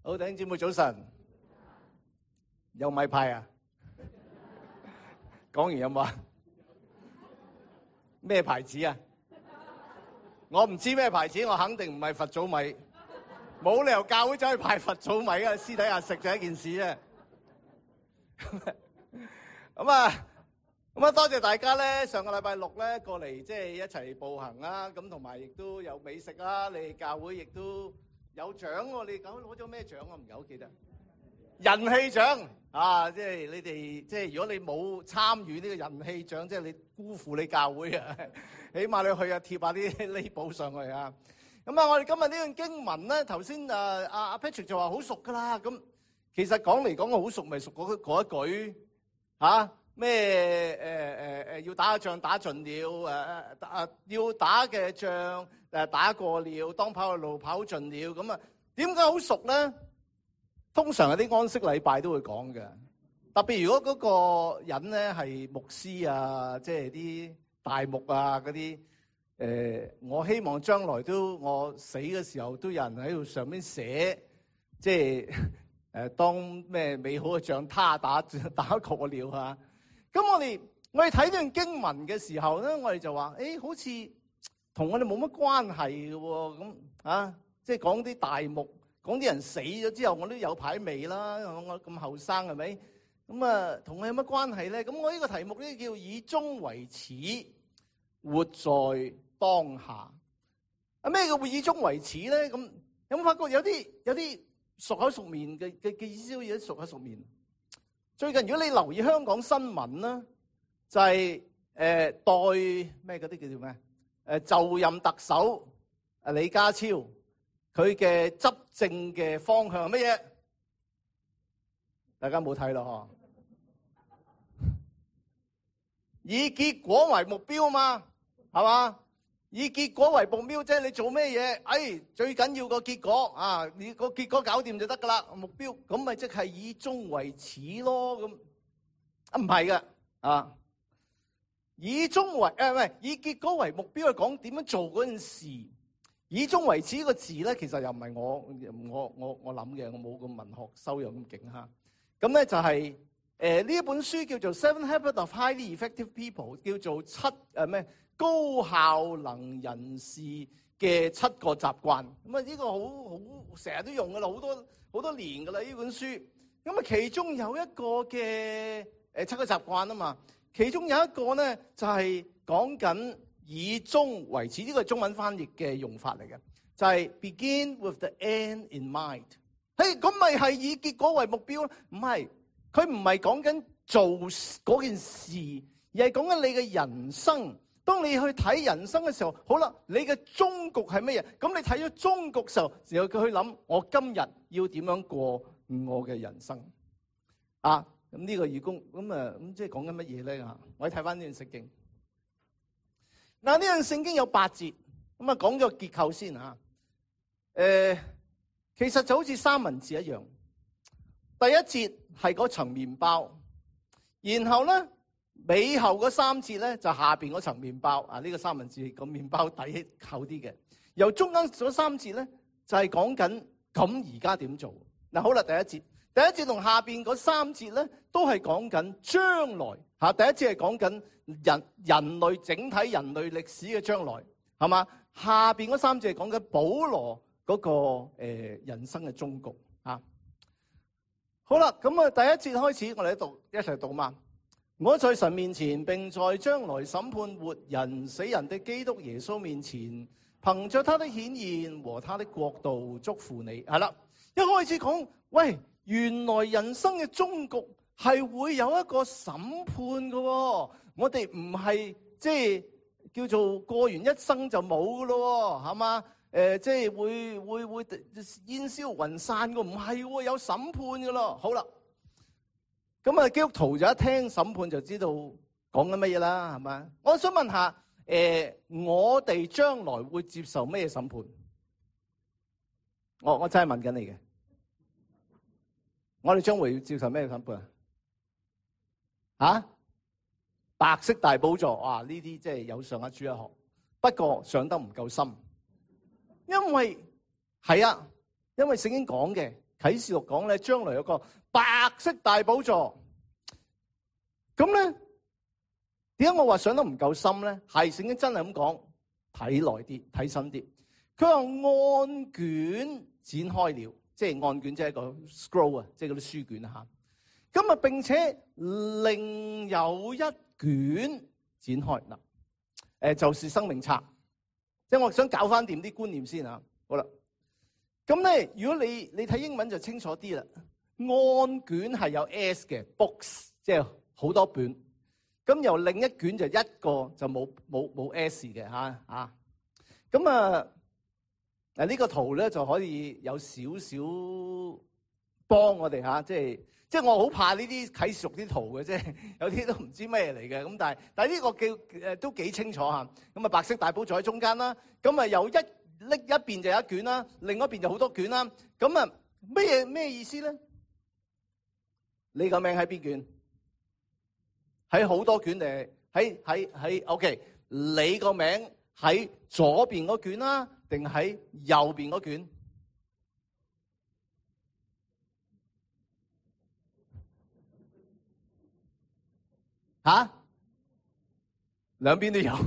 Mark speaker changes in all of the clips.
Speaker 1: 好，弟兄姊妹早晨，有米派啊？講完有冇啊？咩牌子啊？我唔知咩牌子，我肯定唔係佛祖米，冇理由教會走去派佛祖米啊！私底下食就一件事啫。咁啊，多謝大家咧，上個禮拜六咧過嚟即係一齊步行啦，咁同埋亦都有美食啦，你哋教會亦都有獎喎，你哋教會攞咗咩獎啊？唔係好記得。人氣獎啊，即係你哋即係如果你冇參與呢個人氣獎，即係你辜負你教會啊！起碼你去啊貼下啲 label 上去啊！咁啊，我哋今日呢段經文咧，頭先阿 Patrick 就話好熟噶啦。咁其實講嚟講去好熟，咪熟嗰一句嚇咩要打嘅仗打盡了，要打嘅仗打過了，當跑嘅路跑盡了。咁啊，點解好熟咧？通常有啲安息禮拜都會講嘅，特別如果嗰個人咧係牧師啊，即係啲大牧啊嗰啲，我希望將來我死嘅時候都有人喺度上面寫，即係當咩美好嘅仗他打過了嚇。咁我哋睇呢段經文嘅時候咧，我哋就話，好似同我哋冇乜關係嘅喎，咁啊，即係講啲大牧。講啲人死咗之後，我都有排未啦。我咁後生係咪？咁啊，同我有乜關係咧？咁我呢個題目咧叫以終為始，活在當下。咩叫以終為始咧？咁有冇發覺有啲熟口熟面嘅意思，有啲熟口熟面。最近如果你留意香港新聞啦，就係代咩嗰啲叫做咩？就任特首李家超。佢嘅執政嘅方向係乜嘢？大家冇睇咯嗬？以結果為目標啊嘛，係嘛？以結果為目標，即係你做咩嘢？最緊要個結果啊！你個結果搞掂就得噶啦，目標咁咪即係以終為始咯。咁唔係嘅啊！以終為唔係以結果為目標去講點樣做嗰件事。以終為始呢個字咧，其實又唔係我諗嘅，我冇個文學修養咁勁嚇。咁咧就係呢一本書叫做《Seven Habits of Highly Effective People》，叫做高效能人士嘅7個習慣。咁啊呢個好成日都用噶啦，好多年噶啦呢本書。咁啊其中有一個嘅7個習慣啊嘛，其中有一個咧就係講緊。以終為始，呢個係中文翻譯嘅用法嚟嘅，就係 begin with the end in mind。咁咪係以結果為目標咯？唔係，佢唔係講緊做嗰件事，而係講緊你嘅人生。當你去睇人生嘅時候，好啦，你嘅終局係乜嘢？咁你睇咗終局嘅時候，然後佢去諗我今日要點樣過我嘅人生啊？咁呢個義工咁即係講緊乜嘢咧？我哋睇翻呢段聖經。嗱，呢段聖經有8節，咁啊講咗個結構先嚇。其實就好似三文治一樣。第一節係嗰層麵包，然後咧尾後嗰3節咧就下邊嗰層麵包。呢個三文治個麵包底厚啲嘅。由中間嗰3節咧就係講緊咁而家點做。嗱好啦，第一節同下邊嗰3節咧都係講緊將來嚇。第一節係講緊人類整體人類歷史嘅將來，係嘛？下邊嗰3節係講緊保羅嗰個人生嘅終局啊。好啦，咁啊第一節開始，我哋一齊讀嘛。我在神面前並在將來審判活人死人的基督耶穌面前，憑着他的顯現和他的國度祝福你。係啦，一開始講，喂，原來人生嘅終局係會有一個審判嘅喎。我哋唔係即係叫做過完一生就冇嘅咯，係嘛？即係會煙消雲散嘅，唔係喎，有審判嘅咯。好啦，咁啊基督徒就一聽審判就知道講緊乜嘢啦，係嘛？我想問下，我哋將來會接受咩審判？我真係問緊你嘅，我哋將會接受咩審判啊？白色大寶座，哇！呢啲即係有上一主一學，不過上得唔夠深，因為聖經講嘅啟示錄講咧，將來有個白色大寶座。咁咧，點解我話上得唔夠深咧？係聖經真係咁講，睇耐啲，睇深啲。佢話案卷展開了，即係案卷即係一個 scroll 啊，即係嗰啲書卷啊嚇。咁啊，並且另有一卷展開嗱，就是生命冊。即係我想搞翻掂啲觀念先啊。好啦，咁咧，如果你睇英文就清楚啲啦。案卷係有 S 嘅 books， 即係好多本。咁由另一卷就一個就冇 S 嘅嚇。咁啊嗱，呢個圖咧就可以有少少幫我哋嚇，即係我好怕呢啲啟示錄啲圖嘅，即係有啲都唔知咩嚟嘅。咁但係呢個都幾清楚嚇。咁啊，白色大寶座喺中間啦。咁啊，有一邊就有一卷啦，另一邊就好多卷啦。咁啊，咩意思咧？你個名喺邊卷？喺好多卷定喺 OK？ 你個名喺左邊嗰卷啦，定喺右邊嗰卷？嚇？兩邊都有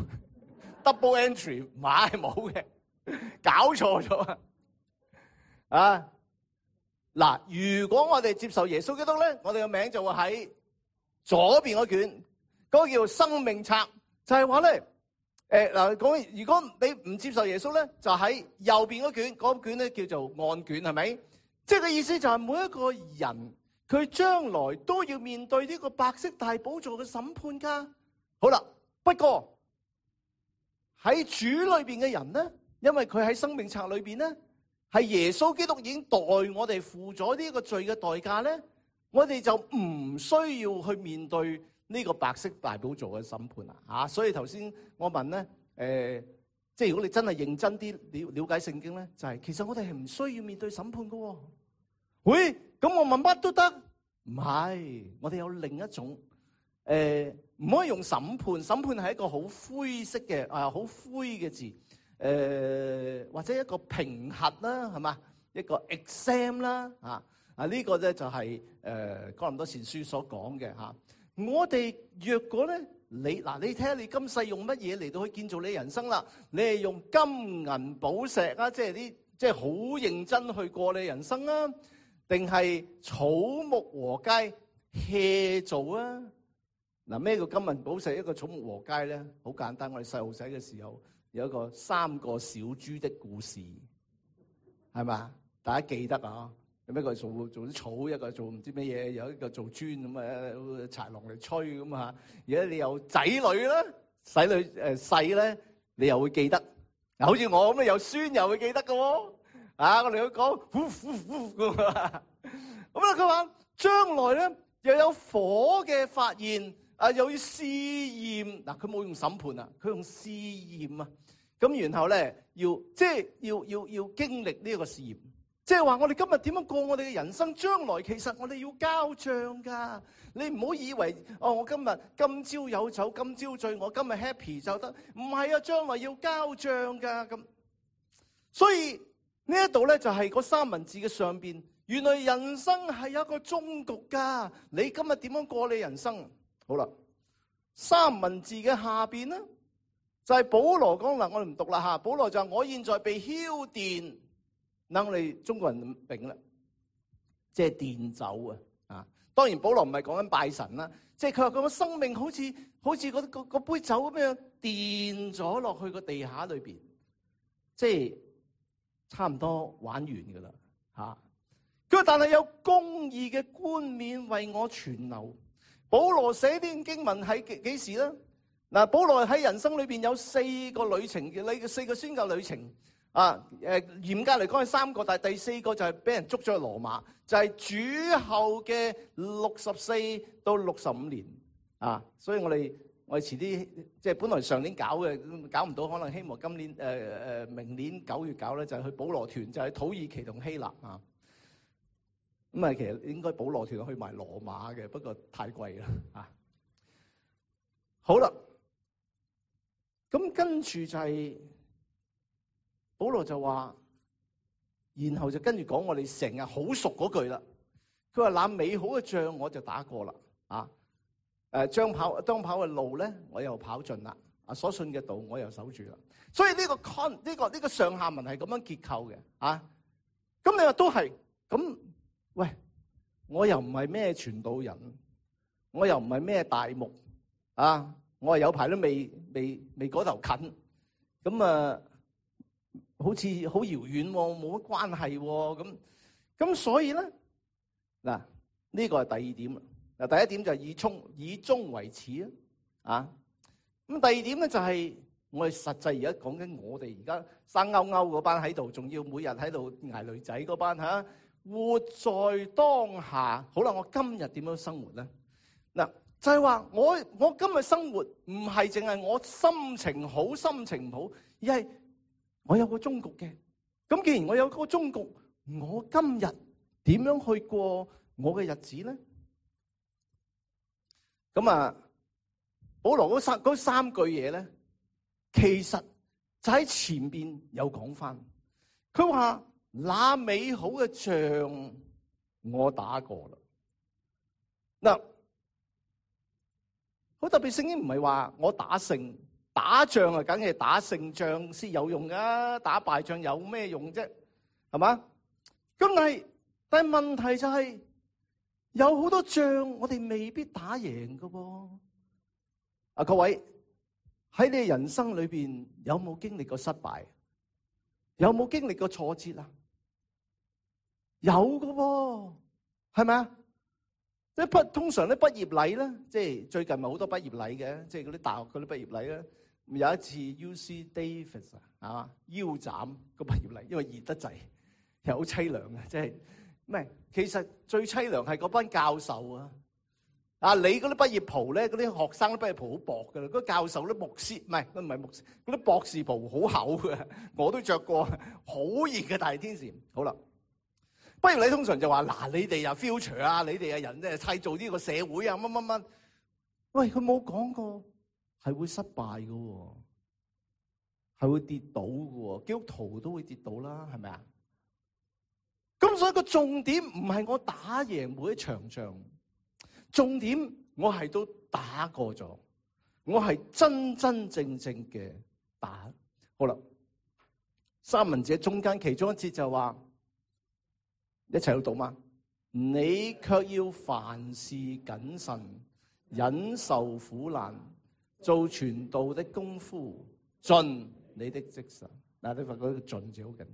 Speaker 1: double entry， 買係冇嘅，搞錯咗啊！嗱，如果我哋接受耶穌基督咧，我哋嘅名就會喺左邊嗰卷，嗰個叫生命冊，就係話咧，嗱講，如果你唔接受耶穌咧，就喺右邊嗰卷，嗰卷咧叫做案卷，係咪？即係個意思就係每一個人，佢將來都要面對呢個白色大寶座嘅審判噶。好啦，不過喺主裏邊嘅人咧，因為佢喺生命冊裏邊咧，係耶穌基督已經代我哋付咗呢個罪嘅代價咧，我哋就唔需要去面對呢個白色大寶座嘅審判啦嚇。所以頭先我問咧，即係如果你真係認真啲了解聖經咧，就係其實我哋係唔需要面對審判噶喎。喂，咁我問乜都得？唔係，我哋有另一種唔可以用審判。審判係一個好灰色嘅好灰嘅字。或者一個評核啦，係嘛？一個 exam 啦，呢個咧就係哥林多前書所講嘅嚇。我哋若果咧，你睇下你今世用乜嘢嚟到去建造你人生啦？你係用金銀寶石啊，即係好認真去過你人生啊，定係草木禾秸 hea 做啊？嗱，咩叫金銀寶石？一個草木禾秸咧，好簡單。我哋細路仔嘅時候，有一個3個小豬的故事，係嘛？大家記得啊？有咩個做啲草，一個做唔知咩嘢，有一個做磚咁啊，豺狼嚟吹咁啊！而家你有仔女啦，仔女細咧，你又會記得。嗱，好似我咁啊，有孫又會記得嘅喎。啊，我哋會講呼呼呼咁啊。咁啊，佢話將來咧又有火嘅發現。又要試驗，嗱，佢冇用審判啊，佢用試驗啊。咁然後咧，要經歷呢個試驗，即係話我哋今日點樣過我哋嘅人生，將來其實我哋要交賬噶。你唔好以為我今朝有酒今朝醉，我今日 happy 就得，唔係啊，將來要交賬噶。咁所以呢一度咧就係嗰三文治嘅上邊，原來人生係有一個終局噶。你今日點樣過你人生？好啦，三文治嘅下邊咧，就係保羅講啦，我哋唔讀啦嚇。保羅就話我現在被澆奠，嗱我哋中國人明啦，即係奠酒啊。當然保羅唔係講緊拜神啦，即係佢話佢個生命好似嗰杯酒咁樣奠咗落去個地下裏邊，即係差唔多玩完噶啦嚇。佢話但係有公義嘅冠冕為我存留。保羅寫呢段經文喺幾時咧？嗱，保羅喺人生裏邊有4個旅程嘅，你4個宣教旅程啊。嚴格嚟講係3個，但係第4個就係俾人捉咗去羅馬，就係主後嘅64到65年啊。所以我哋遲啲即係本來上年搞嘅，搞唔到，可能希望今年明年9月搞咧，就係去保羅團，就係土耳其同希臘啊。咁啊，其實應該保羅團去埋羅馬嘅，不過太貴啦啊！好啦，咁跟住就係保羅就話然後就跟住講我哋成日好熟嗰句啦。佢話那美好嘅仗我就打過啦，當跑嘅路咧我又跑盡啦，所信嘅道我又守住啦。所以呢個上下文係咁樣結構嘅，咁你話都係咁？喂，我又唔係咩傳道人，我又唔係咩大牧，我係有排都未嗰頭近，咁好似好遙遠喎，冇乜關係喎，咁所以咧嗱，呢個係第二點。嗱，第一點就係以終為始啊，咁第二點咧就係我哋實際而家講緊我哋而家生勾勾嗰班喺度，仲要每日喺度捱女仔嗰班嚇，活在當下。好啦，我今日點樣生活咧？嗱，就係話我今日生活唔係淨係我心情好心情唔好，而係我有個終局嘅。咁既然我有個終局，我今日點樣去過我嘅日子咧？咁保羅嗰三句嘢咧，其實就喺前邊有講翻。佢話那美好嘅仗我打過啦。嗱，好特別，聖經唔係話我打勝，打仗啊，梗係打勝仗先有用噶，打敗仗有咩用啫？係嘛？咁但係問題就係，有好多仗我哋未必打贏噶噃。各位喺你人生裏邊有冇經歷過失敗？有冇經歷過挫折啊？有噶噃，係咪啊？通常啲畢業禮咧，即係最近咪好多畢業禮嘅，即係嗰啲大學嗰啲畢業禮咧。有一次 UC Davis 腰斬個畢業禮，因為熱得滯，又好凄涼嘅，即係咩？其實最凄涼係嗰班教授你嗰啲畢業袍咧，嗰啲學生啲畢業袍好薄噶啦，嗰教授啲牧師唔係牧師，嗰啲博士袍好厚嘅，我都着過，好熱嘅大天時。好啦，畢業禮通常就話嗱，你哋又 future 啊，你哋嘅人咧砌造呢個社會啊，乜。喂，佢冇講過係會失敗嘅，係會跌倒嘅，基督徒都會跌倒啦，係咪啊？咁所以個重點唔係我打贏每一場仗，重點我係都打過咗，我係真真正正嘅打。好啦，三文治中間其中一節就話，一齊去讀嘛。你卻要凡事謹慎，忍受苦難，做傳道的功夫，盡你的職分。嗱，你發覺個盡字好緊要。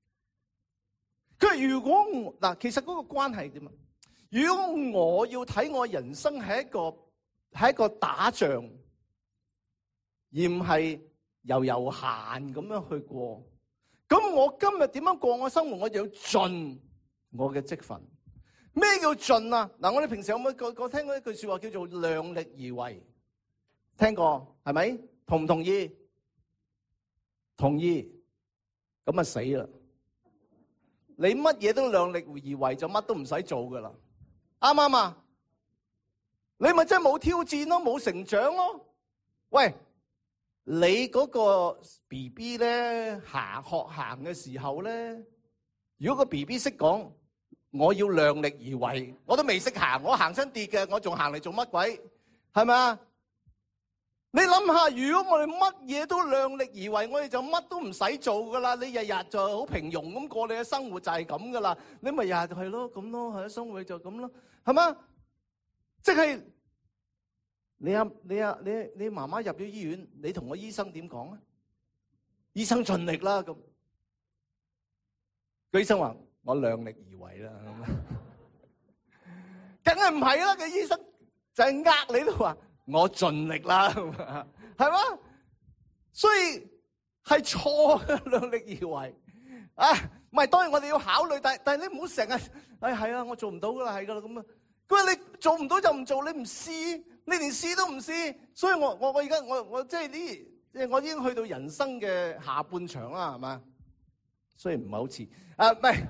Speaker 1: 佢如果其實嗰個關係點啊？如果我要睇我人生係一個打仗，而唔係悠悠閒咁樣去過，咁我今日點樣過我生活？我就要盡我嘅職分。咩叫盡啊？嗱，我哋平時有冇個聽過一句說話叫做量力而為？聽過係咪？同唔同意？同意。咁啊死啦！你乜嘢都量力而為，就乜都唔使做噶啦，啱唔啱啊？你咪真係冇挑戰咯，冇成長咯。喂，你嗰個 BB 咧學行嘅時候咧，如果個 BB 識講我要量力而為，我都未識行，我行親跌嘅，我仲行嚟做乜鬼？係咪啊？你諗下，如果我哋乜嘢都量力而為，我哋就乜都唔使做噶啦。你日日就好平庸咁過你嘅生活就係咁噶啦。你咪日日係咯咁咯，係生活就咁咯，係嘛？即係你媽媽入咗醫院，你同個醫生點講啊？醫生盡力啦咁，個醫生話我量力而為啦，梗係唔係啦？個醫生就係呃你都話。我盡力啦，係嘛？所以係錯嘅，量力而為啊！唔係，當然我哋要考慮，但係你唔好成日係啊，我做唔到噶啦，係噶啦咁啊！佢話你做唔到就唔做，你唔試，你連試都唔試，所以我而家我即係我已經去到人生嘅下半場啦，係嘛？雖然唔係好似唔係，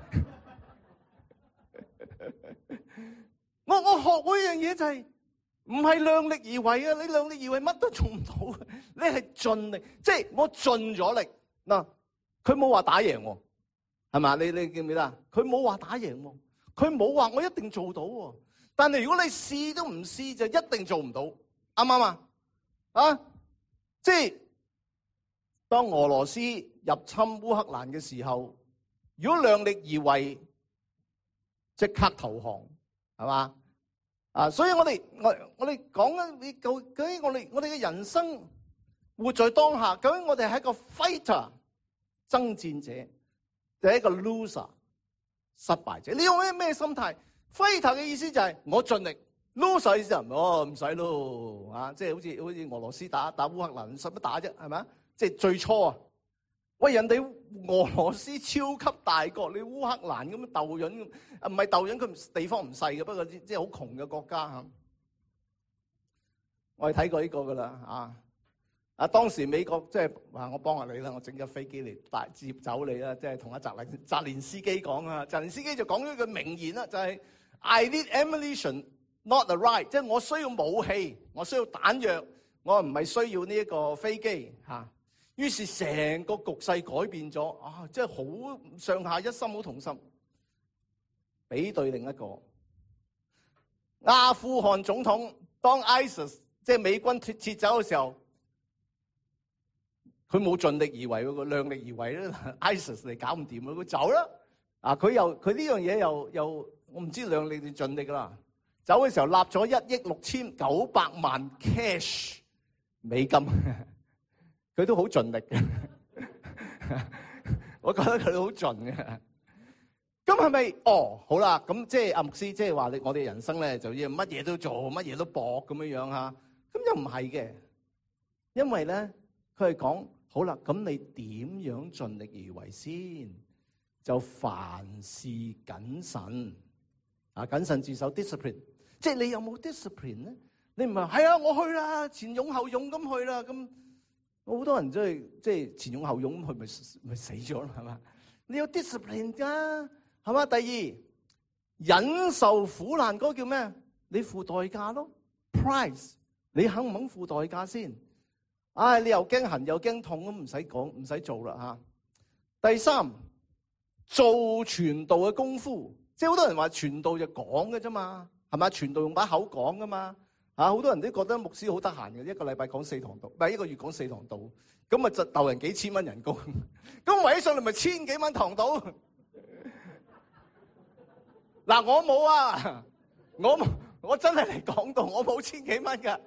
Speaker 1: 我學過一樣嘢就係。唔係量力而為啊！你量力而為乜都做唔到，你係盡力，即係我盡咗力嗱。佢冇話打贏我， 係嘛？你記唔記得？佢冇話打贏喎，佢冇話我一定做到喎。但係如果你試都唔試，就一定做唔到，啱唔啱啊？啊，即係當俄羅斯入侵烏克蘭嘅時候，如果量力而為，即刻投降，係嘛？啊，所以我哋講緊你究竟我哋嘅人生活在當下，究竟我哋係一個 fighter 爭戰者，定係一個 loser 失敗者？你用咩心態 ？fighter 嘅意思就係我盡力 ，loser 意思就唔使咯，啊，即係好似俄羅斯打烏克蘭，使乜打啫？係咪？即係最初啊，喂，人哋俄羅斯超級大國，你烏克蘭咁樣鬥忍，唔係鬥忍，佢地方唔細嘅，不過即係好窮嘅國家嚇。我哋睇過呢個噶啦，啊當時美國即係話我幫下你啦，我整架飛機嚟接走你啦，即係同阿澤連斯基講啊，澤連斯基就講咗句名言啦，就係 I need ammunition, not a ride， 即係我需要武器，我需要彈藥，我唔係需要呢一個飛機嚇。於是成個局勢改變咗，啊，即係好上下一心好同心。比對另一個阿富汗總統，當 ISIS 即係美軍撤走嘅時候，佢冇盡力而為喎，量力而為咧。ISIS 嚟搞唔掂啦，佢走啦。啊，佢呢樣嘢又我唔知量力定盡力啦。走嘅時候立咗1億6900萬 cash 美金。佢都好盡力嘅，我覺得佢都好盡嘅。咁係咪？好啦，咁即係阿牧師，即係話我哋人生咧就要乜嘢都做，乜嘢都搏咁樣樣嚇。咁又唔係嘅，因為咧佢係講好啦，咁你點樣盡力而為先？就凡事謹慎啊，謹慎自守 discipline。即係你有冇 discipline 咧？你唔係係啊，我去啦，前勇後勇咁去啦咁。好多人即係前勇後勇，佢咪死咗啦，係嘛？你有 discipline 㗎，係嘛？第二，忍受苦難嗰個叫咩？你付代價咯 ，price， 你肯唔肯付代價先？唉，你又驚痕又驚痛咁，唔使講，唔使做啦嚇。第三，做傳道嘅功夫，即係好多人話傳道就講嘅啫嘛，係嘛？傳道用把口講㗎嘛。好多人都覺得牧師好得閒嘅，一個禮拜講4堂道，唔係一個月講4堂道，咁啊就鬥人幾千蚊人工，咁圍起上嚟咪千幾蚊堂道。嗱，我冇啊，我真係嚟講道，我冇千幾蚊㗎，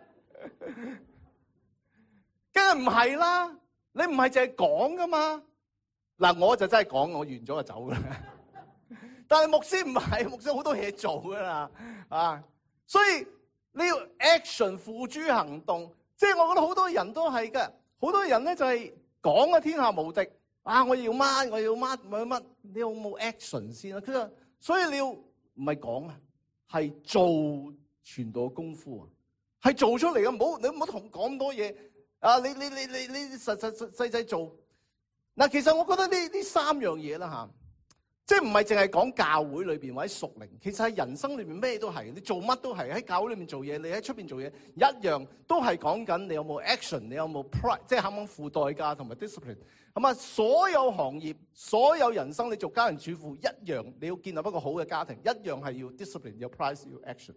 Speaker 1: 梗係唔係啦？你唔係淨係講㗎嘛？嗱，我就真係講，我完咗就走㗎啦。但係牧師唔係，牧師好多嘢做㗎啦，啊，所以。你要 action 付諸行動，即係我覺得好多人都係嘅，好多人咧就係講啊天下無敵，啊我要乜，你有冇 action 先啊？佢話，所以你要唔係講啊，係做傳道嘅功夫啊，係做出嚟嘅，你唔好同講咁多嘢啊！你實做嗱，其實我覺得呢三樣嘢啦嚇。即係唔係淨係講教會裏邊或者屬靈，其實喺人生裏面咩都係，你做乜都係，喺教會裏面做嘢，你喺出邊做嘢一樣，都係講緊你有冇 action， 你有冇 pride， 即係肯唔肯付代價同埋 discipline。咁啊，所有行業、所有人生，你做家庭主婦一樣，你要建立一個好嘅家庭，一樣係要 discipline， 要 pride， 要 action。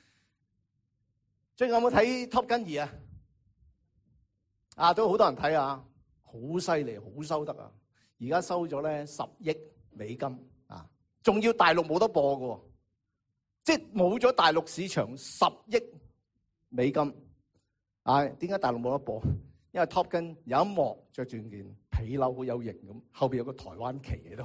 Speaker 1: 最近有冇睇 Top Gun 2啊？啊，都好多人睇啊，好犀利，好收得啊！而家收咗咧10億美金啊，仲要大陸冇得播嘅，即係冇咗大陸市場10億美金啊！點解大陸冇得播？因為 Top Gun 有一幕着住件皮褸好有型咁，後邊有個台灣旗喺度。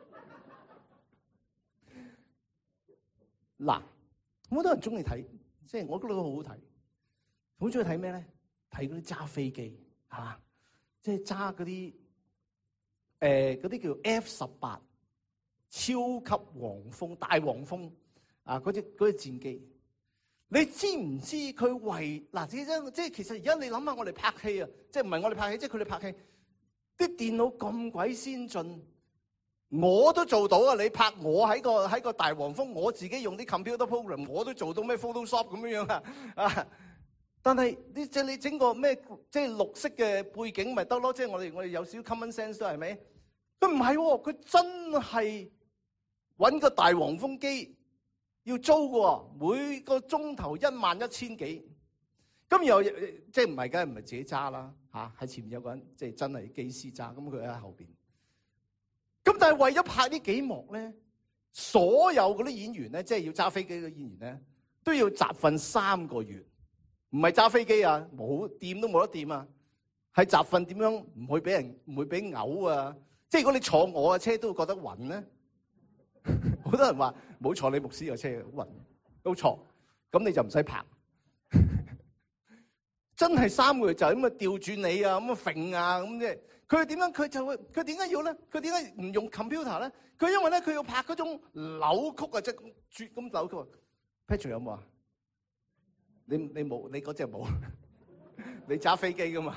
Speaker 1: 嗱，好多人中意睇，即係我覺得都好好睇。好中意睇咩咧？睇嗰啲揸飛機嚇，即係揸嗰啲嗰啲叫 F-18。超級黃蜂、大黃蜂啊！嗰隻戰機，你知唔知佢為嗱？即係其實而家你諗下，我哋拍戲啊，即係唔係我哋拍戲，即係佢哋拍戲，啲電腦咁鬼先進，我都做到啊！你拍我喺個大黃蜂，我自己用啲 computer program， 我都做到咩 Photoshop 咁樣啊！但係你整個咩即係綠色嘅背景咪得咯？即係我哋有少少 common sense 都係咪？ 佢唔係喎，佢真係搵個大黃蜂機要租嘅，每個鐘頭11000幾。咁又即係唔係，梗係唔係自己揸啦嚇，喺前面有個人即係真係機師揸，咁佢喺後邊。咁但係為咗拍呢幾幕咧，所有嗰啲演員咧，即係要揸飛機嘅演員咧，都要集訓3個月，唔係揸飛機啊，冇掂都冇得掂啊，係集訓點樣唔會俾人唔會俾嘔啊！即係如果你坐我嘅車都會覺得暈咧，好多人話唔好坐你牧師嘅車暈都錯，咁你就唔使拍。真係3個月就咁啊調轉你啊，咁啊揈啊咁啫。佢點樣？佢點解要咧？佢點解唔用 computer 咧？佢因為咧佢要拍嗰種扭曲啊，即係絕咁扭曲。Patrick 有冇啊？你冇，你嗰隻冇。你揸飛機噶嘛？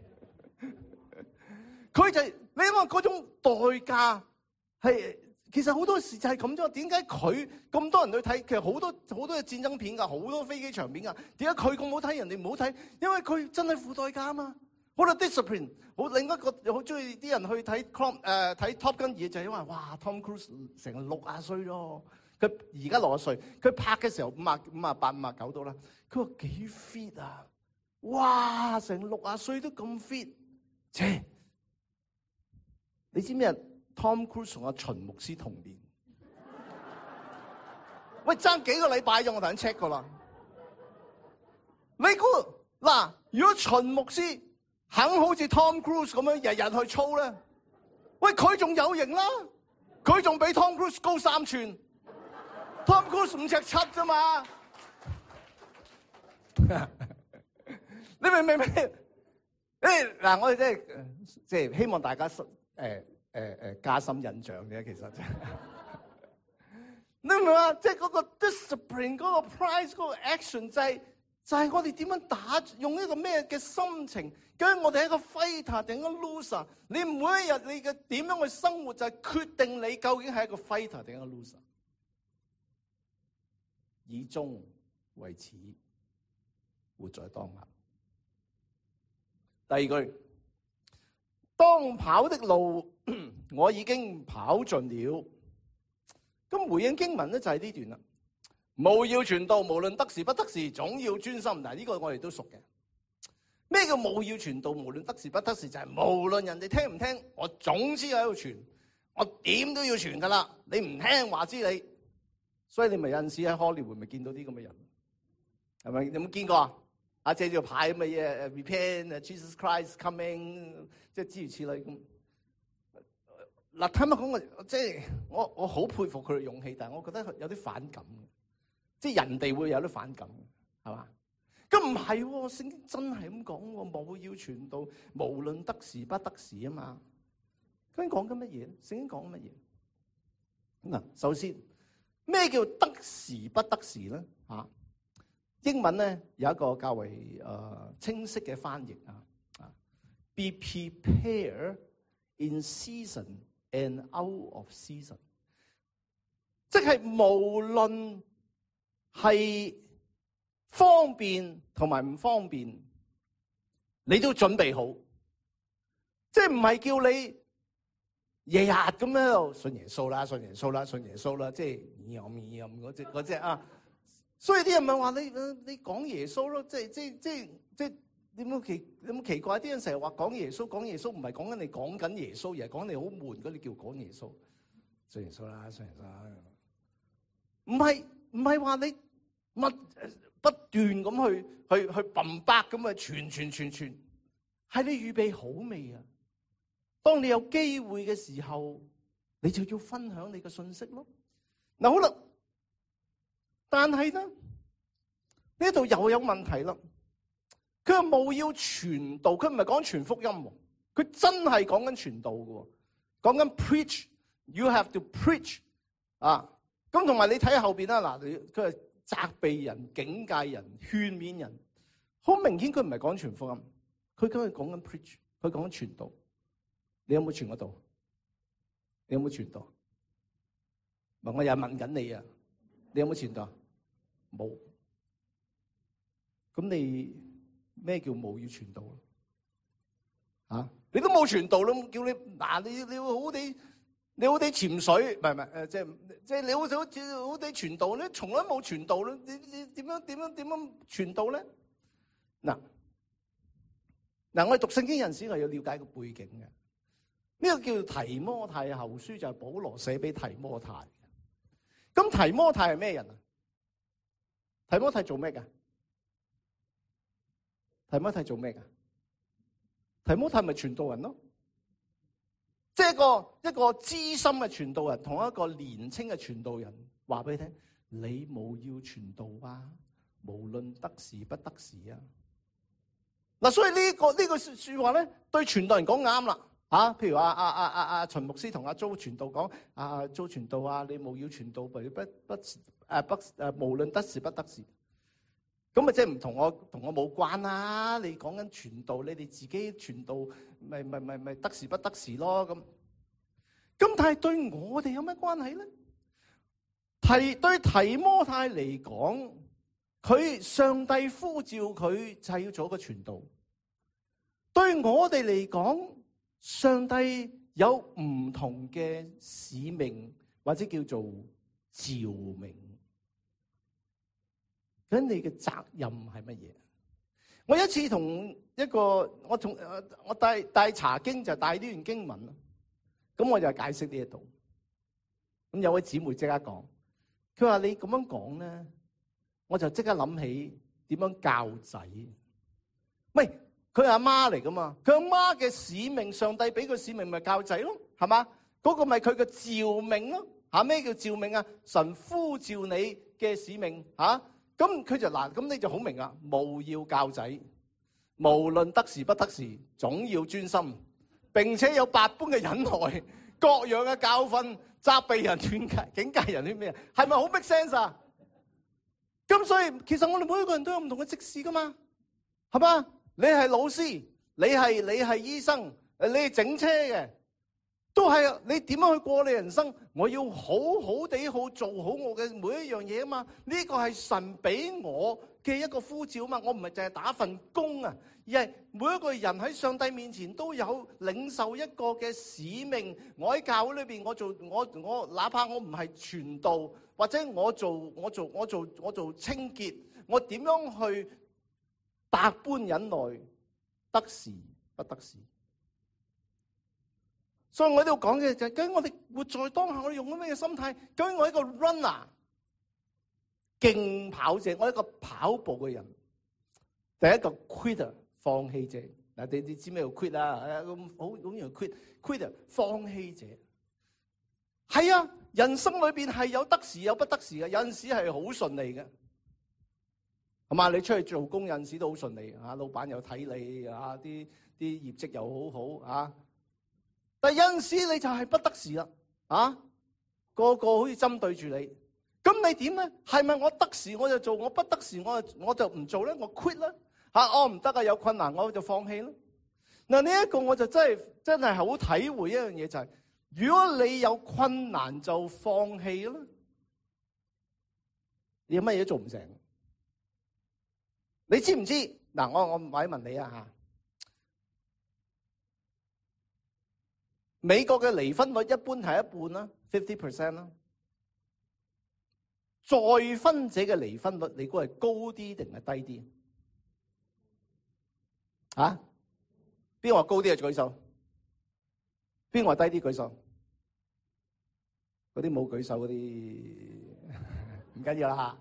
Speaker 1: 佢就係你因為嗰種代價係。其實好多時就係咁啫。點解佢咁多人去睇？其實好多嘅戰爭片㗎，好多飛機場面㗎。點解佢咁好睇，人哋唔好睇？因為佢真係付代價啊嘛。好多 discipline， 好另一個好中意啲人去睇睇 Top Gun 2就係因為哇 Tom Cruise 成60歲咯。佢而家60歲，佢拍嘅時候58、59度啦。佢話幾 fit 啊！哇，成60歲都咁 fit， 切！你知唔知Tom Cruise 同阿秦牧師同年，喂，爭幾個禮拜啫，我頭先 check 過啦。你估嗱，如果秦牧師肯好似 Tom Cruise 咁樣日日去操咧，喂，佢仲有型啦，佢仲比 Tom Cruise 高3寸，Tom Cruise 5尺7啫嘛。你明唔明？嗱，我哋即係希望大家加深印象嘅，其實真係你明唔明啊？即係嗰個 discipline、嗰個 price、嗰個 action 就係我哋點樣打，用一個咩嘅心情？究竟我哋係一個 fighter 定一個 loser？ 你每一日你嘅點樣去生活，就係決定你究竟係一個 fighter 定一個 loser。以終為始，活在當下。第二句，當跑的路我已經跑盡了。咁回應經文咧就係呢段啦。務要傳道，無論得時不得時，總要專心。嗱，呢個我哋都熟嘅。咩叫務要傳道，無論得時不得時？就係無論人哋聽唔聽，我總之喺度傳，我點都要傳噶啦。你唔聽話知你，所以你咪有陣時喺 Hollywood 咪見到啲咁嘅人，係咪？你有冇見過啊？阿借住牌咁嘅嘢，repent，Jesus Christ coming， 即係諸如此類咁。嗱，坦白講，即係我好佩服佢嘅勇氣，但係我覺得有啲反感，即係人哋會有啲反感，係嘛？咁唔係喎，聖經真係咁講喎，務要傳道，無論得時不得時啊嘛。究竟講緊乜嘢？聖經講緊乜嘢？嗱，首先咩叫得時不得時咧？嚇，英文咧有一個較為清晰嘅翻譯啊，be prepared in season and out of season， 即係無論係方便同埋唔方便，你都準備好。即係唔係叫你日日咁喺度信耶穌啦，信耶穌啦，信耶穌啦，即係嗰隻啊。所以啲人咪話你講耶穌咯，即係你冇奇怪？啲人成日話講耶穌，唔係講緊你講緊耶穌，而係講你好悶嗰啲叫講耶穌。信耶穌啦，信耶穌啦。唔係話你不斷咁去泵百咁啊傳，係你預備好未啊？當你有機會嘅時候，你就要分享你嘅信息咯。嗱，好啦，但係咧呢度又有問題啦。佢話務要傳道，佢唔係講傳福音，佢真係講緊傳道嘅，講緊 preach，you have to preach 啊。咁同埋你睇後邊啦，嗱，佢係責備人、警戒人、勸勉人，好明顯佢唔係講傳福音，佢梗係講緊 preach， 佢講緊傳道。你有冇傳過道？你有冇傳道？我又問緊你啊，你有冇傳道？冇。咁你咩叫務要傳道啊？ 你都冇傳道咯，叫你嗱你要好好地，你好地潛水，唔係即係你好地傳道咧，從來冇傳道咧，你點樣傳道咧？嗱，我哋讀聖經有陣時我要了解個背景嘅。呢個叫做提摩太後書，就係保羅寫俾提摩太。咁提摩太係咩人啊？提摩太做咩噶？提摩太做咩噶？提摩太咪傳道人咯，即係一個資深嘅傳道人，同一個年輕嘅傳道人話俾你聽：你冇要傳道啊，無論得時不得時啊。嗱，所以呢句說話咧，對傳道人講啱啦。譬如話秦牧師同阿周傳道講：周傳道啊，你冇要傳道，無論得時不得時。咁咪即係唔同我冇關啦。你講緊傳道，你哋自己傳道，咪得時不得時咯。咁但係對我哋有咩關係咧？對提摩太嚟講，佢上帝呼召佢就係要做一個傳道。對我哋嚟講，上帝有唔同嘅使命，或者叫做召命。咁你嘅責任係乜嘢？我有一次同一個我帶查經，就帶呢段經文啦。咁我就解釋呢一度。咁有位姊妹即刻講，佢話你咁樣講咧，我就即刻諗起點樣教仔。喂，佢係阿媽嚟噶嘛？佢阿媽嘅使命，上帝俾佢使命咪教仔咯，係嘛？嗰個咪佢嘅召命咯。咩叫召命啊？神呼召你嘅使命咁佢就咁你就好明啦，務要教仔，無論得時不得時，總要專心，並且有百般嘅忍耐，各樣嘅教訓，責備人、警戒人啲咩？係咪好 make sense 啊？咁所以其實我哋每一個人都有唔同嘅職事噶嘛，係嘛？你係老師，你係醫生，你係整車嘅，都係你點樣去過你人生？我要好好地做好我嘅每一樣嘢啊嘛！呢個係神俾我嘅一個呼召啊嘛！我唔係淨係打份工啊，而係每一個人喺上帝面前都有領受一個嘅使命。我喺教會裏邊，我哪怕我唔係傳道，或者我做清潔，我點樣去百般忍耐，得時不得時？所以我喺度講嘅就係，究竟我哋活在當下，我哋用咗咩心態？究竟我係一個 runner， 競跑者，我係一個跑步嘅人，第一個 quitter 放棄者。嗱，你知咩叫 quit 啊？咁好容易 quitter 放棄者。係啊，人生裏邊係有得時有不得時嘅，有陣時係好順利嘅，係嘛？你出去做工有陣時都好順利啊，老闆又睇你啊，啲業績又好好但有陣時你就係不得時啦，個個好似針對住你，咁你點咧？係咪我得時我就做，我不得時我就唔做咧？我 quit 啦，我唔得啊，有困難我就放棄啦。嗱，呢一個我就真係好體會一樣嘢，就係如果你有困難就放棄啦，你有乜嘢都做唔成。你知唔知？嗱，我咪問你啊。美國嘅離婚率一般係一半啦 ，50% 啦。再婚者嘅離婚率，你估係高啲定係低啲？邊個話高啲啊？舉手。邊個話低啲？舉手。嗰啲冇舉手嗰啲唔緊要啦。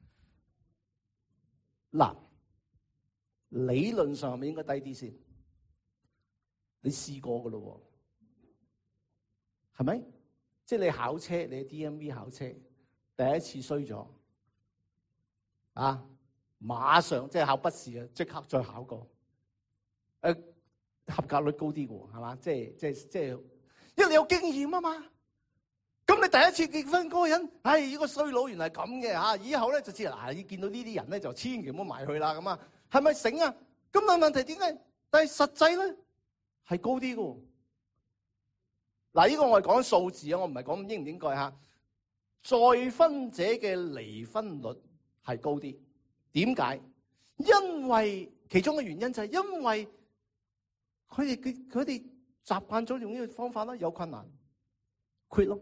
Speaker 1: 嗱，理論上係咪應該低啲先？你試過㗎咯喎。係咪？即係你考車，你 DMV 考車，第一次衰咗，馬上即係考筆試啊，即刻再考過，合格率高啲嘅喎，係嘛？即係，因為你有經驗啊嘛。咁你第一次結婚嗰個人，呢個衰佬原來係咁嘅，以後咧就知嗱，你見到呢啲人咧就千祈唔好埋去啦，咁係咪醒啊？咁但係問題點解？但係實際咧係高啲嘅喎。嗱，呢個我係講數字啊，我唔係講應唔應該再婚者嘅離婚率係高啲。點解？因為其中嘅原因就係因為佢哋習慣咗用呢個方法啦，有困難 quit 咯。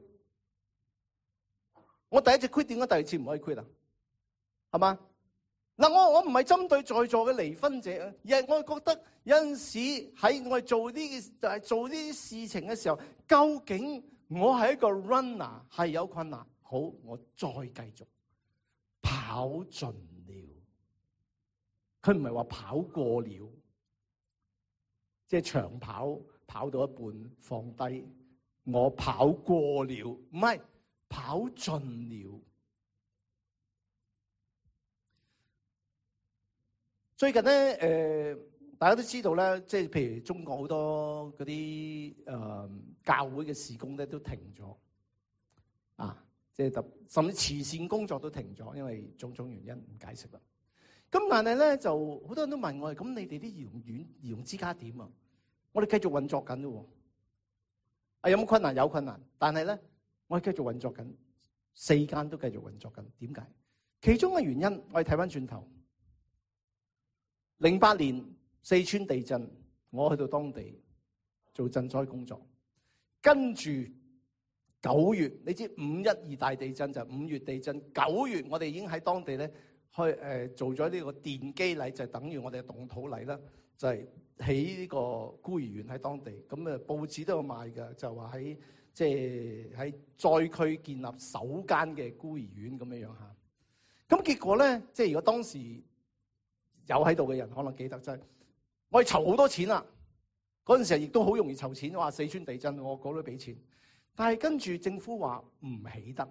Speaker 1: 我第一次 quit， 點解第二次唔可以 quit 啊？係嘛？嗱，我唔係針對在座嘅離婚者，而係我覺得有陣時喺我哋做呢啲事情嘅時候，究竟我係一個 runner 係有困難，好，我再繼續跑盡了。佢唔係話跑過了，即係長跑跑到一半放低，我跑過了，唔係跑盡了。最近咧，大家都知道咧，即係譬如中國好多嗰啲教會嘅事工咧都停咗，啊，即係甚至慈善工作都停咗，因為種種原因唔解釋啦。咁但係咧，就好多人都問我，咁你哋啲兒童之家點啊？我哋繼續運作緊咯。啊，有冇困難？有困難，但係咧，我哋繼續運作緊，4間都繼續運作緊。點解？其中嘅原因，我哋睇翻轉頭。08年四川地震，我去到當地做賑災工作。跟住9月，你知512大地震就5月地震，9月我哋已經喺當地咧去做咗呢個奠基禮，就等於我哋嘅動土禮啦，就係起呢個孤兒院喺當地。咁報紙都有賣㗎，就話喺即係喺災區建立首間嘅孤兒院咁樣嚇。咁結果咧，即係如果當時有喺度嘅人可能記得，就係我哋籌好多錢啦。嗰陣時亦都好容易籌錢，話四川地震我嗰度俾錢，但係跟住政府話唔起得。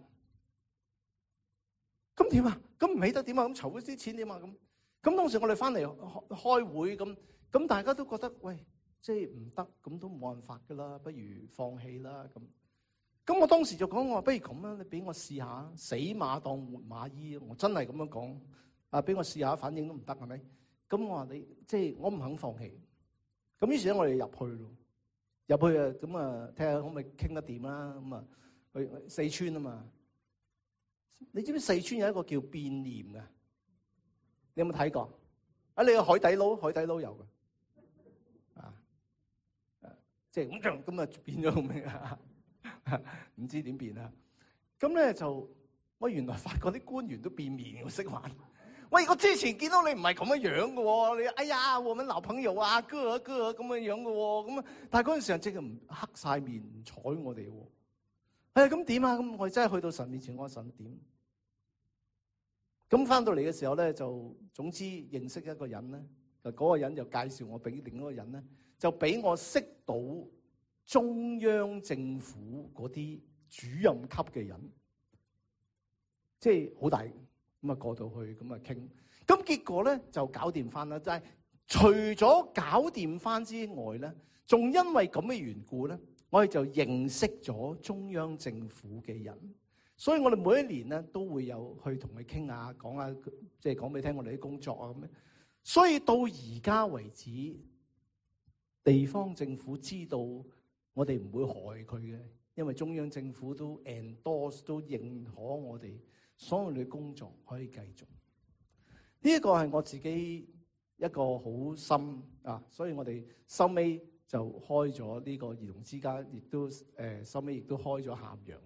Speaker 1: 咁點啊？咁唔起得點啊？咁籌嗰啲錢點啊？咁當時我哋翻嚟開會，咁大家都覺得喂，即係唔得，咁都冇辦法噶啦，不如放棄啦咁我當時就講，我話不如咁啦，你俾我試下，死馬當活馬醫，我真係咁樣講。啊！俾我試下，反應都唔得，係咪？咁我話你，即係我唔肯放棄。咁於是咧，我哋入去咯，入去啊，咁啊，睇下可唔可以傾得掂啦。咁啊，去四川啊嘛。你知唔知四川有一個叫變臉嘅？你有冇睇過？啊，你個海底撈有嘅。啊，即係咁啊，變咗咁樣，唔知點變啊？咁咧就我原來發覺啲官員都變面，我識玩。喂，我之前見到你唔係咁樣嘅喎，你哎呀，我們老朋友啊，哥咁樣嘅喎，咁啊，但係嗰陣時即係唔黑晒面唔睬我哋喎。咁點啊？咁我真係去到神面前，我神點？咁翻到嚟嘅時候咧，就總之認識一個人咧，嗰個人就介紹我俾另一個人咧，就俾我識到中央政府嗰啲主任級嘅人，即係好大。咁啊過到去咁啊傾，咁結果咧就搞掂翻啦。但係除咗搞掂翻之外咧，仲因為咁嘅緣故咧，我哋就認識咗中央政府嘅人。所以我哋每一年咧都會有去同佢傾下，講下即係講俾你聽我哋啲工作啊咁樣。所以到而家為止，地方政府知道我哋唔會害佢嘅，因為中央政府都 endorse 都認可我哋。所有嘅工作可以繼續，呢一個係我自己一個好深啊，所以我哋收尾就開咗呢個兒童之家，亦都收尾亦都開咗涵養。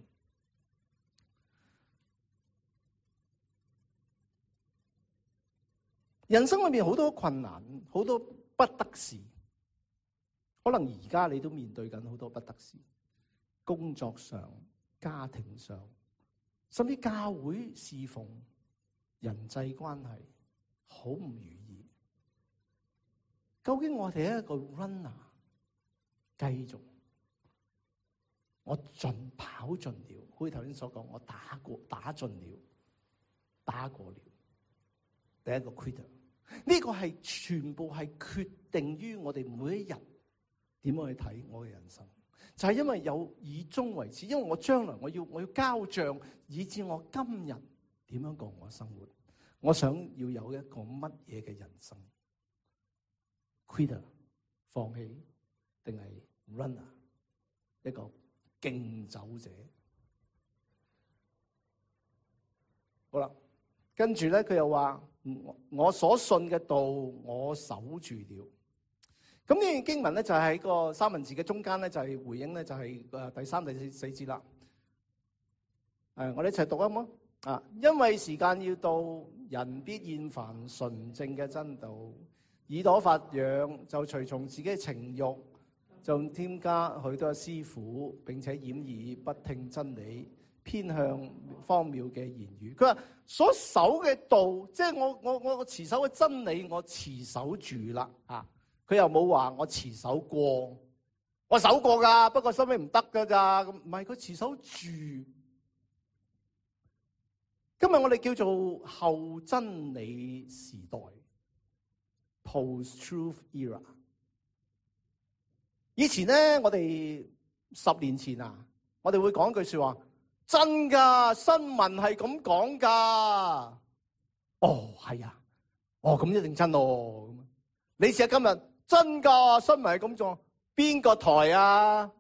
Speaker 1: 人生裏面好多困難，好多不得事，可能而家你都面對緊好多不得事，工作上、家庭上。甚至教會侍奉、人際關係好唔如意。究竟我哋係一個 runner， 繼續我跑盡了，好似頭先所講，我打盡了，打過了。第一個 quitter， 呢個係全部係決定於我哋每一日點樣去睇我嘅人生。就係因為有以終為始，因為我將來我要交賬，以至我今日點樣過我生活，我想要有一個乜嘢嘅人生 ？Quitter 放棄定係 runner 一個競走者？好啦，跟住咧佢又話我所信嘅道我守住了。 咁呢段經文咧就係喺個三文治嘅中間咧，就係回應咧，就係第3、第4節啦。我哋一齊讀啊，好唔好？啊，因為時間要到，人必厭煩純正嘅真道，耳朵發癢，就隨從自己嘅情慾，就添加許多師傅，並且掩耳不聽真理，偏向荒謬嘅言語。佢話所守嘅道，即係我持守嘅真理，我持守住啦。啊，佢又冇話我持守過，我守過噶，不過收尾唔得噶咋。咁唔係，佢持守住。今日我哋叫做後真理時代 （Post-Truth Era）。以前咧，我哋10年前啊，我哋會講句說話：真噶，新聞係咁講噶。哦，係啊，哦咁一定真咯。你試下今日真噶，新聞係咁做，邊個台啊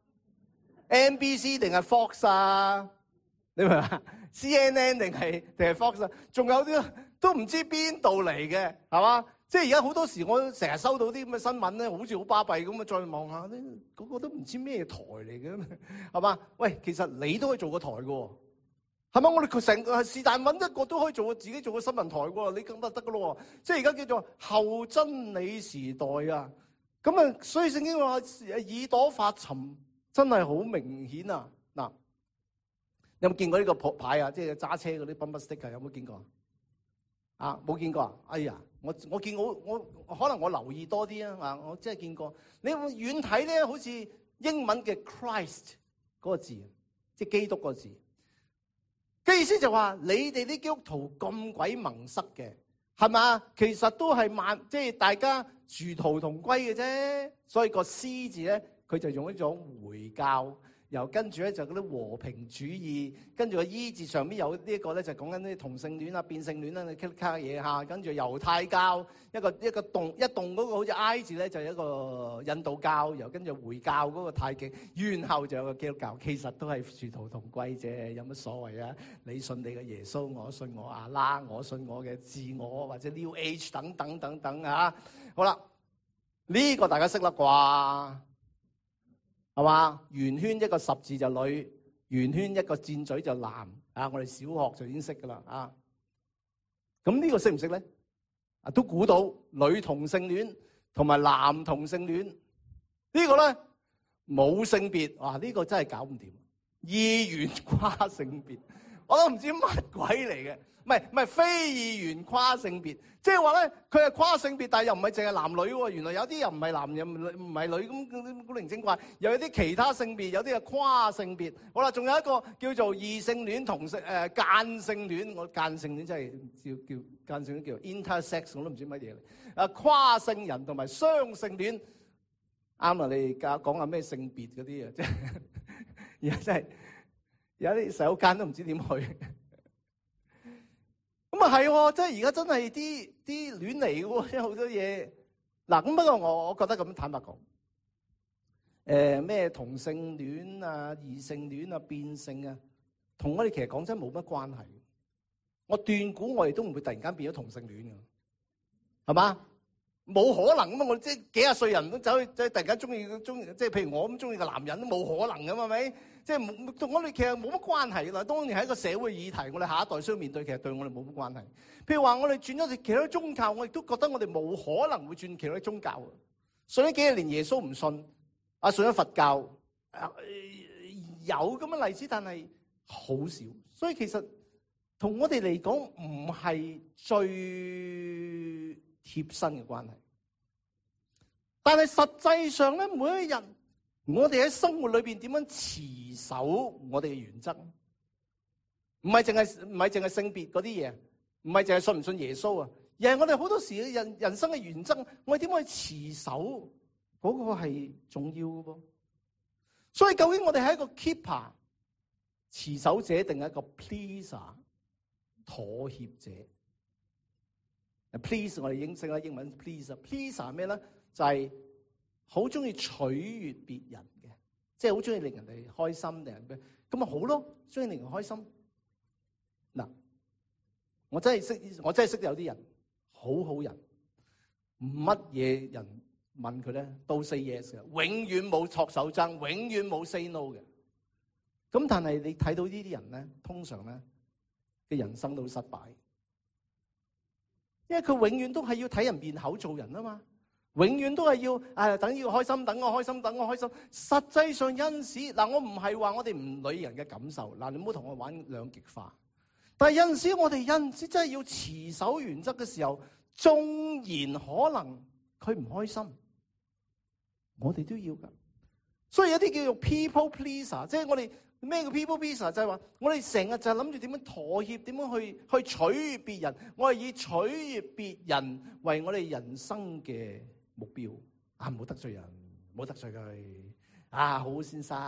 Speaker 1: ？NBC 定係 Fox 啊？你明嘛？ CNN 定係 Fox 啊？仲有啲都唔知邊度嚟嘅，係嘛？即係而家好多時，我成日收到啲咁嘅新聞咧，好似好巴閉咁啊！再望下咧，嗰個都唔知咩台嚟嘅，係嘛？喂，其實你都可以做個台嘅，係嘛？我哋成個是但揾一個都可以做，自己做個新聞台喎，你咁得嘅咯。即係而家叫做後真理時代啊！咁啊，所以聖經話耳朵發沉，真係好明顯啊！嗱。有冇見過呢個牌啊？即係揸車嗰啲 bumper sticker 有冇見過啊？冇見過啊？哎呀，我見我可能我留意多啲啊！我真係見過。你遠睇咧，好似英文嘅 Christ 嗰個字，即係基督嗰個字。嘅意思就話你哋啲基督徒咁鬼蒙塞嘅，係嘛？其實都係即係大家殊途同歸嘅啫。所以個師字咧，佢就用一種回教。又跟住咧就嗰啲和平主義，跟住個醫字上邊有呢一個咧就講緊啲同性戀啊、變性戀啊、其他嘢嚇，跟住猶太教一個棟嗰個好似 I 字咧就係一個印度教，又跟住回教嗰個太極，然後就有個基督教，其實都係殊途同歸啫，有乜所謂啊？你信你嘅耶穌，我信我阿拉，我信我嘅自我或者 New Age 等等等等啊！好啦，呢個大家識啦啩？係嘛？圓圈一個十字就女，圓圈一個箭嘴就男啊！我哋小學就已經識噶啦啊！咁呢個識唔識咧？啊，都估到女同性戀同埋男同性戀呢個咧冇性別，哇！呢個真係搞唔掂，二元跨性別我都唔知乜鬼嚟嘅，唔係非二元跨性別，即係話咧佢係跨性別，但係又唔係淨係男女喎。原來有啲又唔係男又唔係女咁古靈精怪，又有啲其他性別，有啲係跨性別。好啦，仲有一個叫做異性戀同性間性戀，我間性戀真係叫間性戀叫 intersex， 我都唔知乜嘢嚟。跨性人同埋雙性戀，啱啦！你講下咩性別嗰啲啊，即係而家真係有啲洗手間都唔知點去。咁啊係，即係而家真係啲亂嚟嘅喎，即係好多嘢。嗱，咁不過我覺得咁坦白講，咩同性戀啊、異性戀啊、變性啊，同我哋其實講真冇乜關係。我斷估我哋都唔會突然間變咗同性戀嘅，係嘛？冇可能㗎嘛！我即係幾廿歲人都走去即係突然間中意，即係譬如我咁中意個男人都冇可能㗎嘛？係咪？即係同我哋其實冇乜關係啦。當然係一個社會議題，我哋下一代需要面對，其實對我哋冇乜關係。譬如話我哋轉咗其他宗教，我亦都覺得我哋冇可能會轉其他宗教。信咗幾廿年耶穌唔信，信咗佛教，有咁嘅例子，但係好少。所以其實同我哋嚟講唔係最貼身嘅關係。但係實際上咧，每一日我哋喺生活裏邊點樣持守我哋嘅原則？唔係淨係性別嗰啲嘢，唔係淨係信唔信耶穌啊，而係我哋好多時嘅人生嘅原則，我哋點樣去持守嗰個係重要嘅噃。所以究竟我哋係一個 keeper 持守者，定係一個 pleaser 妥協者？Please 我哋英式啦，英文 pleaser 係咩咧？就係好中意取悅別人嘅，即係好中意令人哋開心，令人咩咁咪好咯？中意令人開心。嗱，我真係識有啲人好好人，乜嘢人問佢咧，都 say yes 嘅，永遠冇托手踭，永遠冇 say no 嘅。咁但係你睇到呢啲人咧，通常咧嘅人生都失敗，因為佢永遠都係要睇人面口做人啊嘛，永遠都係要等呢個開心，等我開心，等我開心。實際上有陣時嗱，我唔係話我哋唔理人嘅感受，嗱，你唔好同我玩兩極化。但係有陣時我哋有陣時真係要持守原則嘅時候，縱然可能佢唔開心，我哋都要噶。所以有啲叫做 people pleaser， 即係我哋咩叫 people pleaser？ 就係話我哋成日就係諗住點樣妥協，點樣去取悅別人，我係以取悅別人為我哋人生嘅目標。唔好得罪人，唔好得罪佢。好好先生。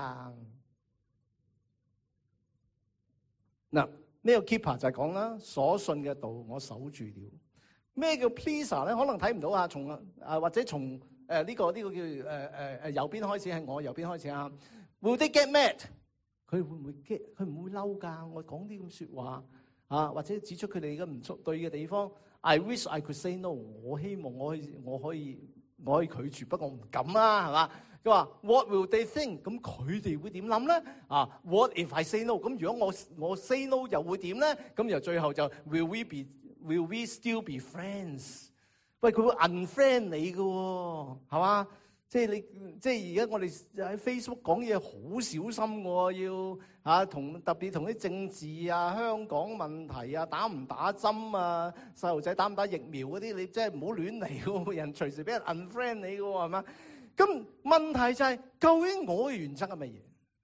Speaker 1: 嗱，呢個 keeper 就係講啦，所信嘅道我守住了。咩叫 pleaser 咧？可能睇唔到啊，或者從呢個叫右邊開始，係我右邊開始啊。Will they get mad？ 佢會唔會 get？ 佢唔會嬲㗎。我講啲咁説話或者指出佢哋嘅唔對嘅地方。I wish I could say no。我希望我可以拒絕，不過我唔敢啦，係嘛？佢話 What will they think？ 咁佢哋會點諗咧？What if I say no？ 咁如果我 say no 又會點咧？咁又最後就 Will we still be friends？ 喂，佢會 unfriend 你嘅喎，係嘛？即係而家我哋喺 Facebook 講嘢好小心喎，要特別同啲政治香港問題打唔打針細路仔打唔打疫苗嗰啲，你真係唔好亂嚟喎，人隨時俾人 unfriend 你嘅喎，係嘛？咁問題就係究竟我嘅原則係乜嘢？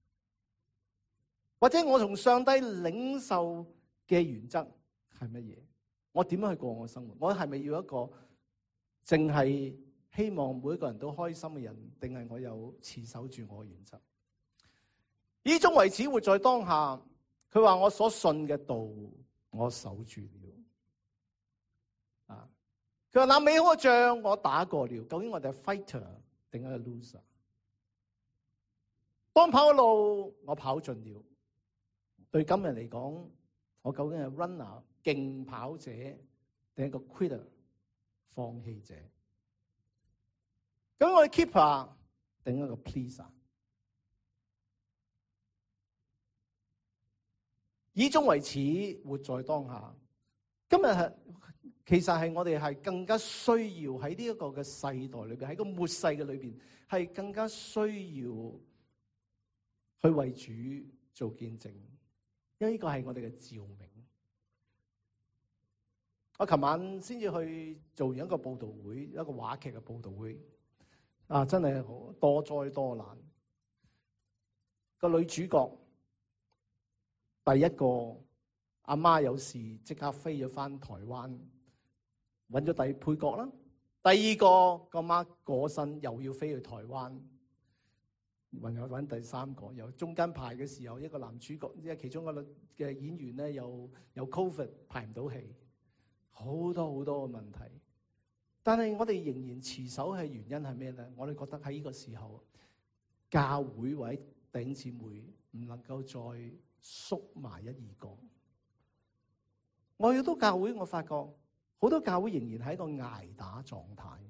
Speaker 1: 或者我從上帝領受嘅原則係乜嘢？我點樣去過我嘅生活？我係咪要一個淨係希望每一個人都開心嘅人，定係我有持守住我嘅原則？以終為始，活在當下。佢話我所信嘅道，我守住了。佢話那美好嘅仗我打過了。究竟我哋係 fighter 定係 loser？ 當跑嘅路我跑盡了。對今日嚟講，我究竟係 runner 競跑者，定係一個 quitter 放棄者？咁我哋 keeper 定一個 pleaser？ 以終為始，活在當下。今日其實係我哋係更加需要喺呢一個嘅世代裏邊，喺個末世嘅裏邊，係更加需要去為主做見證，因為呢個係我哋嘅召命。我琴晚先至去做完一個佈道會，一個話劇嘅佈道會，真係好多災多難。個女主角第一個阿媽有事，即刻飛咗翻台灣，揾咗第配角啦。第二個個媽過身，又要飛去台灣，揾第三個。由中間排嘅時候，一個男主角，即係其中一個嘅演員咧，又有 COVID 排唔到戲，好多好多嘅問題。但係我哋仍然持守嘅原因係咩咧？我哋覺得喺呢個時候，教會或者弟兄姊妹唔能夠再縮埋一二個。我去到教會，我發覺好多教會仍然喺個捱打狀態，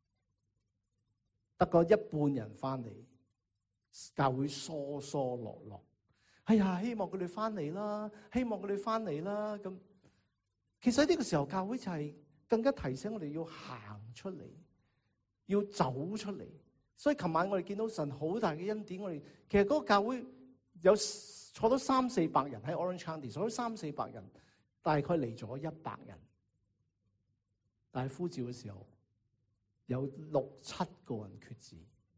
Speaker 1: 得個一半人翻嚟，教會疏疏落落。哎呀，希望佢哋翻嚟啦，希望佢哋翻嚟啦。咁其實呢個時候，教會就係更加提醒我哋要行出嚟，要走出嚟。所以琴晚我哋見到神好大嘅恩典，我哋其實嗰個教會有坐到300-400人喺 Orange County， 坐到300-400人，大概嚟咗100人。但係呼召嘅時候有6-7個人決志，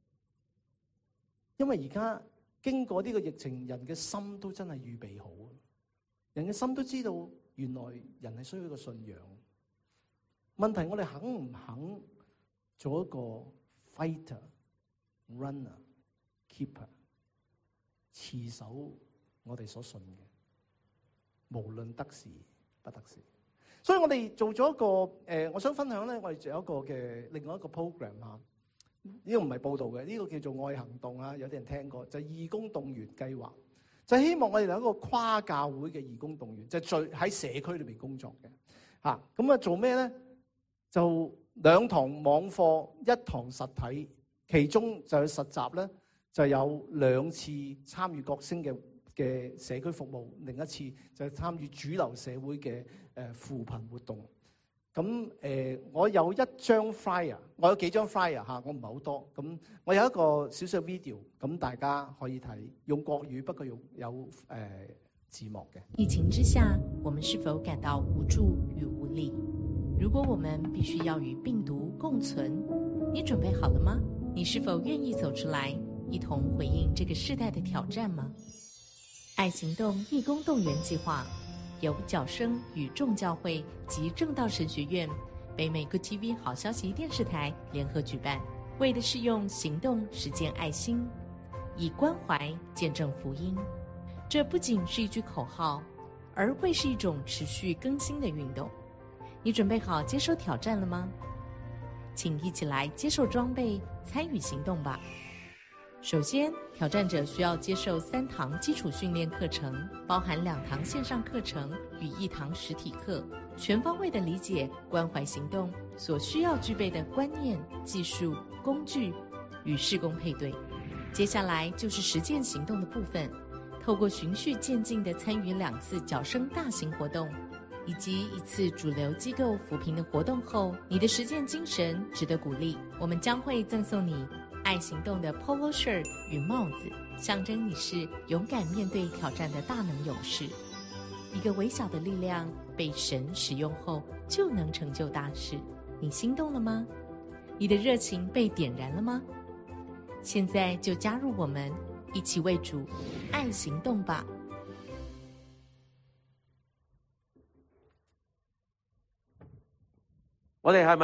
Speaker 1: 因為而家經過呢個疫情，人嘅心都真係預備好，人嘅心都知道原來人係需要一個信仰。問題我哋肯唔肯做一個 fighter、runner、keeper， 持守我哋所信嘅，無論得時不得時。所以我哋做咗一個我想分享咧，我哋仲有一個嘅另外一個 program 啊。呢個唔係報道嘅，呢個叫做愛行動啊。有啲人聽過，就係義工動員計劃，就係希望我哋有一個跨教會嘅義工動員，就係喺社區裏邊工作嘅嚇。咁啊做咩咧？就 2堂網課，1堂實體，其中就係實習咧，就有2次參與國星嘅社區服務，另一次就係參與主流社會嘅扶貧活動。咁我有一張 flyer， 我有幾張 flyer 嚇，我唔係好多。咁我有一個少少 video， 咁大家可以睇，用國語，不過有字幕嘅。
Speaker 2: 疫情之下，我們是否感到無助與無力？如果我們必須要與病毒共存，你準備好了嗎？你是否願意走出來，一同回應這個世代的挑戰嗎？愛行動義工動員計劃由角聲與眾教會及正道神學院、北美 Good TV 好消息電視台聯合舉辦，為的是用行動實踐愛心，以關懷見證福音。這不僅是一句口號，而會是一種持續更新的運動。你準備好接受挑戰了嗎？請一起來接受裝備，參與行動吧。首先，挑戰者需要接受3堂基礎訓練課程，包含2堂線上課程與1堂實體課，全方位的理解關懷行動所需要具備的觀念、技術、工具與事工配對。接下來就是實踐行動的部分，透過循序漸進的參與2次角聲大型活動，以及1次主流機構扶貧的活動後，你的實踐精神值得鼓勵。我們將會贈送你愛行動的 polo shirt 與帽子，象徵你是勇敢面對挑戰的大能勇士。一個微小的力量被神使用後，就能成就大事。你心動了嗎？你的熱情被點燃了嗎？現在就加入我們，一起為主愛行動吧。
Speaker 3: 我哋係咪